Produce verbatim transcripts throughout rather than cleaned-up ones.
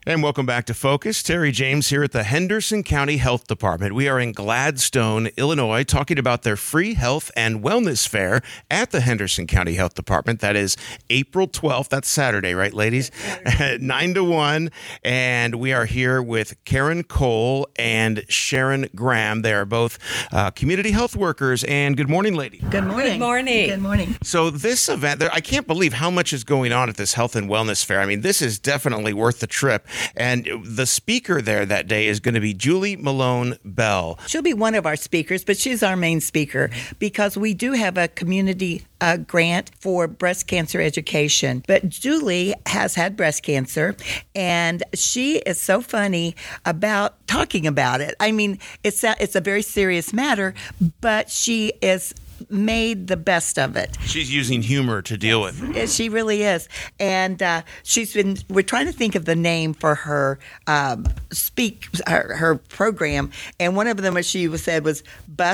And welcome back to Focus. Terry James here at the Henderson County Health Department. We are in Gladstone, Illinois, talking about their free health and wellness fair at the Henderson County Health Department. That is April twelfth. That's Saturday, right, ladies? nine to one. And we are here with Karen Cole and Sharon Graham. They are both uh, community health workers. And good morning, ladies. Good morning. Good morning. Good morning. So this event, I can't believe how much is going on at this health and wellness fair. I mean, this is definitely worth the trip. And the speaker there that day is going to be Julie Malone Bell. She'll be one of our speakers, but she's our main speaker because we do have a community uh, grant for breast cancer education. But Julie has had breast cancer, and she is so funny about talking about it. I mean, it's a, it's a very serious matter, but she is made the best of it. She's using humor to deal with it. She really is. And uh, she's been, we're trying to think of the name for her um, speak, her, her program. And one of them, as she said, was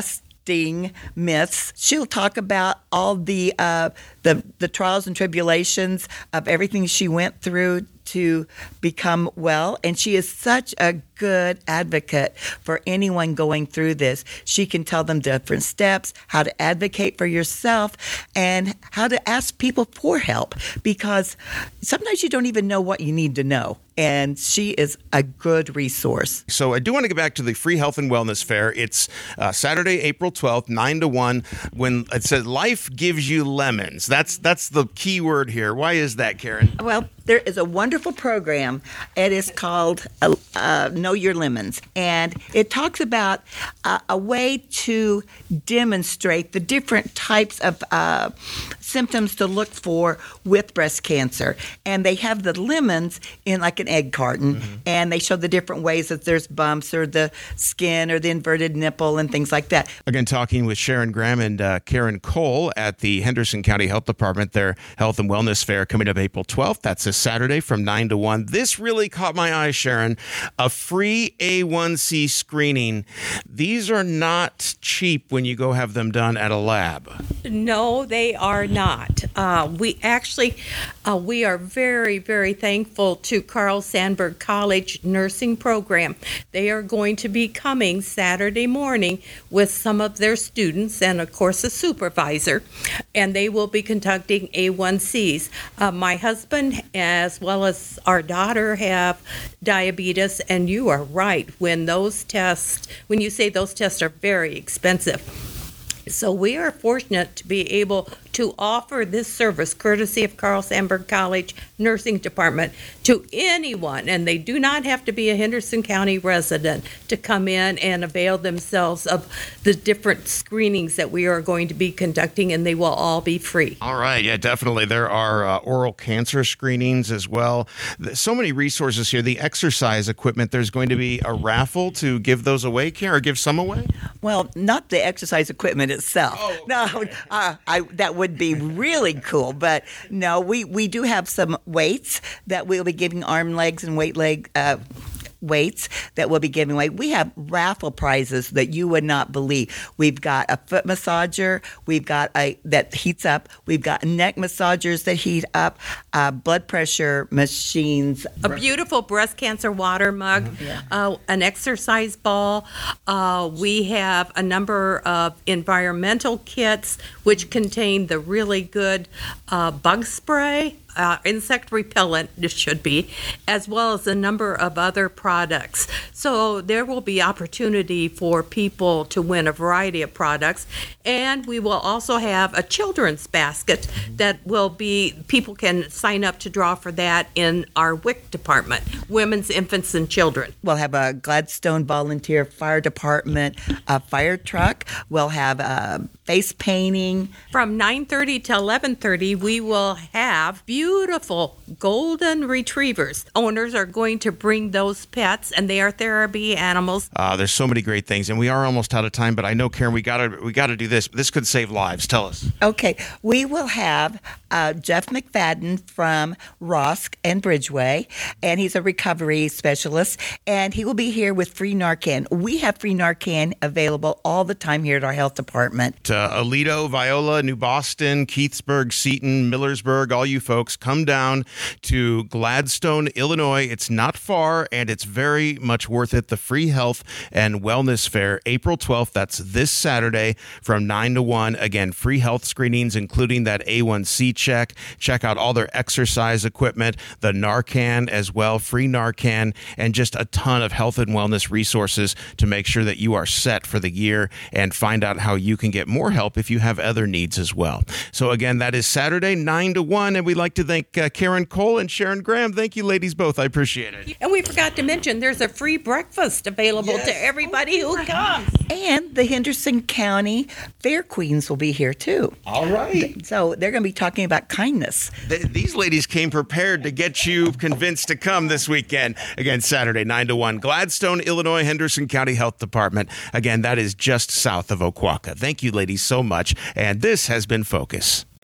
Busting Myths. She'll talk about all the, uh, the, the trials and tribulations of everything she went through to become well. And she is such a good advocate for anyone going through this. She can tell them different steps, how to advocate for yourself, and how to ask people for help, because sometimes you don't even know what you need to know. And she is a good resource. So I do want to get back to the free health and wellness fair. It's uh, Saturday, April twelfth, nine to one, when it says life gives you lemons. That's that's the key word here. Why is that, Karen? Well, there is a wonderful program. It is called uh, uh, Know Your Lemons. And it talks about uh, a way to demonstrate the different types of uh, symptoms to look for with breast cancer. And they have the lemons in like an egg carton, mm-hmm. and they show the different ways that there's bumps or the skin or the inverted nipple and things like that. Again, talking with Sharon Graham and uh, Karen Cole at the Henderson County Health Department, their health and wellness fair coming up April twelfth. That's this Saturday from nine to one. This really caught my eye, Sharon. A free A one C screening. These are not cheap when you go have them done at a lab. No, they are not. Uh, we actually, uh, we are very, very thankful to Carl Sandburg College nursing program. They are going to be coming Saturday morning with some of their students and, of course, a supervisor, and they will be conducting A one Cs. Uh, my husband, as well as our daughter, have diabetes, and you are right. When those tests, when you say those tests are very expensive. So we are fortunate to be able to offer this service, courtesy of Carl Sandburg College Nursing Department, to anyone, and they do not have to be a Henderson County resident to come in and avail themselves of the different screenings that we are going to be conducting, and they will all be free. All right, yeah, definitely. There are uh, oral cancer screenings as well. So many resources here. The exercise equipment, there's going to be a raffle to give those away, Karen, or give some away? Well, not the exercise equipment itself. Oh, okay. No, uh, I, that would be really cool. But no, we, we do have some weights that we'll be giving, arm, legs, and weight leg uh, weights that we'll be giving away. We have raffle prizes that you would not believe. We've got a foot massager. We've got a that heats up. We've got neck massagers that heat up. Uh, blood pressure machines. A beautiful breast cancer water mug. Mm-hmm. Yeah. Uh, an exercise ball. Uh, we have a number of environmental kits which contain the really good uh, bug spray. Uh, insect repellent, this should be, as well as a number of other products. So there will be opportunity for people to win a variety of products. And we will also have a children's basket that will be, people can sign up to draw for that in our W I C department, Women's, Infants, and Children. We'll have a Gladstone Volunteer Fire Department a fire truck. We'll have a face painting. From nine thirty to eleven thirty, we will have beautiful golden retrievers. Owners are going to bring those pets, and they are therapeutic. therapy, animals. Uh, there's so many great things, and we are almost out of time. But I know, Karen, we gotta we gotta do this. This could save lives. Tell us. Okay, we will have uh, Jeff McFadden from Rosk and Bridgeway, and he's a recovery specialist, and he will be here with free Narcan. We have free Narcan available all the time here at our health department. Uh, Aledo, Viola, New Boston, Keithsburg, Seton, Millersburg, all you folks, come down to Gladstone, Illinois. It's not far, and it's very much worth it. The Free Health and Wellness Fair, April twelfth. That's this Saturday from nine to one. Again, free health screenings, including that A one C check. Check out all their exercise equipment, the Narcan as well, free Narcan, and just a ton of health and wellness resources to make sure that you are set for the year and find out how you can get more help if you have other needs as well. So again, that is Saturday, nine to one, and we'd like to thank uh, Karen Cole and Sharon Graham. Thank you, ladies, both. I appreciate it. And we forgot to mention there's a free breakfast available Yes. to everybody who comes. And the Henderson County Fair Queens will be here too. All right. So they're going to be talking about kindness. Th- these ladies came prepared to get you convinced to come this weekend. Again, Saturday, nine to one. Gladstone, Illinois, Henderson County Health Department. Again, that is just south of Oquawka. Thank you, ladies, so much. And this has been Focus.